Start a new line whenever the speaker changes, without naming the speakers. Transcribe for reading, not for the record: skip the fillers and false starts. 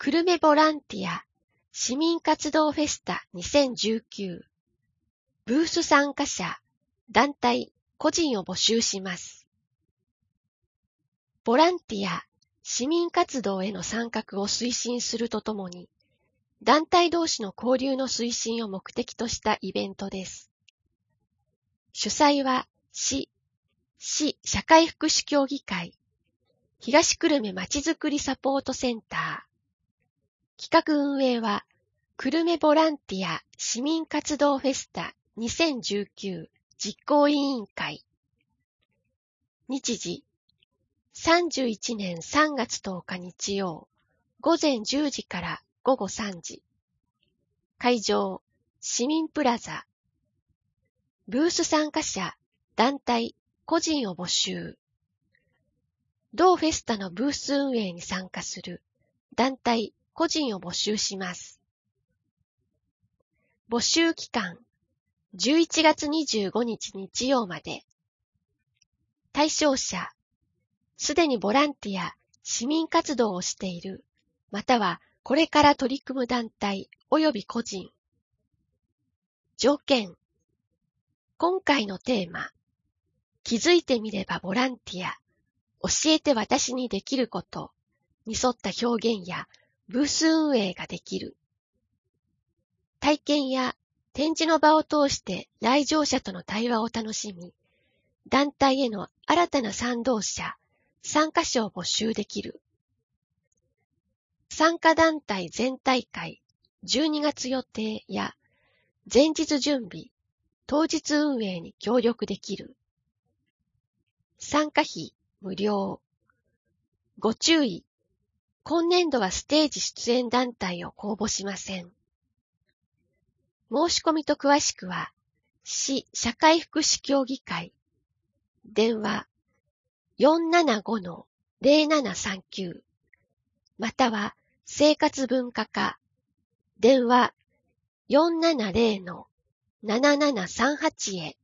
久留米ボランティア市民活動フェスタ2019ブース参加者、団体、個人を募集します。ボランティア、市民活動への参画を推進するとともに、団体同士の交流の推進を目的としたイベントです。主催は市社会福祉協議会、東久留米まちづくりサポートセンター。企画運営は、久留米ボランティア市民活動フェスタ2019実行委員会。日時、31年3月10日日曜、午前10時から午後3時。会場、市民プラザ。ブース参加者、団体、個人を募集。同フェスタのブース運営に参加する団体、個人を募集します。募集期間、11月25日日曜まで。対象者、すでにボランティア、市民活動をしている、またはこれから取り組む団体及び個人。条件、今回のテーマ、気づいてみればボランティア、教えて私にできることに沿った表現やブース運営ができる。体験や展示の場を通して来場者との対話を楽しみ、団体への新たな賛同者、参加者を募集できる。参加団体全体会12月予定や前日準備、当日運営に協力できる。参加費無料。ご注意。今年度はステージ出演団体を公募しません。申し込みと詳しくは、市社会福祉協議会、電話 475-0739 または生活文化課、電話 470-7738 へ